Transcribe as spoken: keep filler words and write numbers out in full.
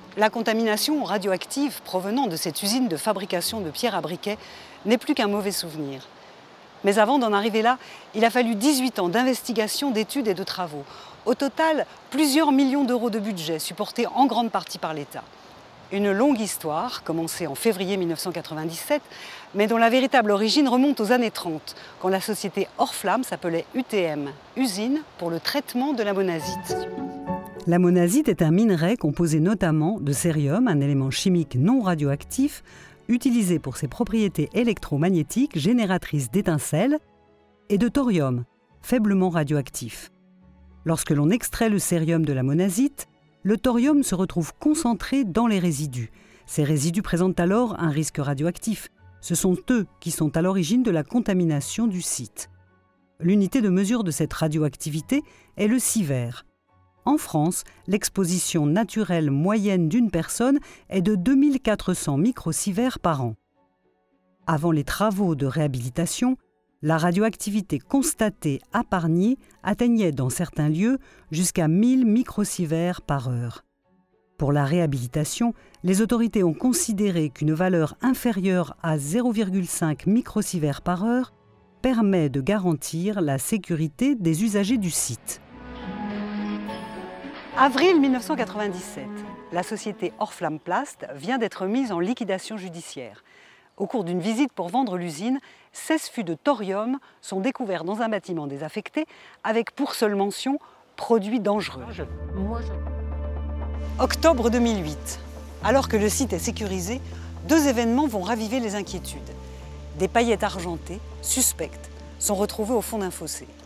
La contamination radioactive provenant de cette usine de fabrication de pierres à briquet n'est plus qu'un mauvais souvenir. Mais avant d'en arriver là, il a fallu dix-huit ans d'investigation, d'études et de travaux. Au total, plusieurs millions d'euros de budget supportés en grande partie par l'État. Une longue histoire, commencée en février mille neuf cent quatre-vingt-dix-sept, mais dont la véritable origine remonte aux années trente, quand la société Orflamme s'appelait U T M, Usine pour le traitement de la monazite. La monazite est un minerai composé notamment de cérium, un élément chimique non radioactif, utilisé pour ses propriétés électromagnétiques génératrices d'étincelles, et de thorium, faiblement radioactif. Lorsque l'on extrait le cérium de la monazite, le thorium se retrouve concentré dans les résidus. Ces résidus présentent alors un risque radioactif. Ce sont eux qui sont à l'origine de la contamination du site. L'unité de mesure de cette radioactivité est le sievert. En France, l'exposition naturelle moyenne d'une personne est de deux mille quatre cents microsieverts par an. Avant les travaux de réhabilitation, la radioactivité constatée à Pargny atteignait dans certains lieux jusqu'à mille microsieverts par heure. Pour la réhabilitation, les autorités ont considéré qu'une valeur inférieure à zéro virgule cinq microsieverts par heure permet de garantir la sécurité des usagers du site. Avril mille neuf cent quatre-vingt-dix-sept, la société Orflamme Plast vient d'être mise en liquidation judiciaire. Au cours d'une visite pour vendre l'usine, seize fûts de thorium sont découverts dans un bâtiment désaffecté avec pour seule mention « produits dangereux ». Octobre deux mille huit. Alors que le site est sécurisé, deux événements vont raviver les inquiétudes. Des paillettes argentées, suspectes, sont retrouvées au fond d'un fossé.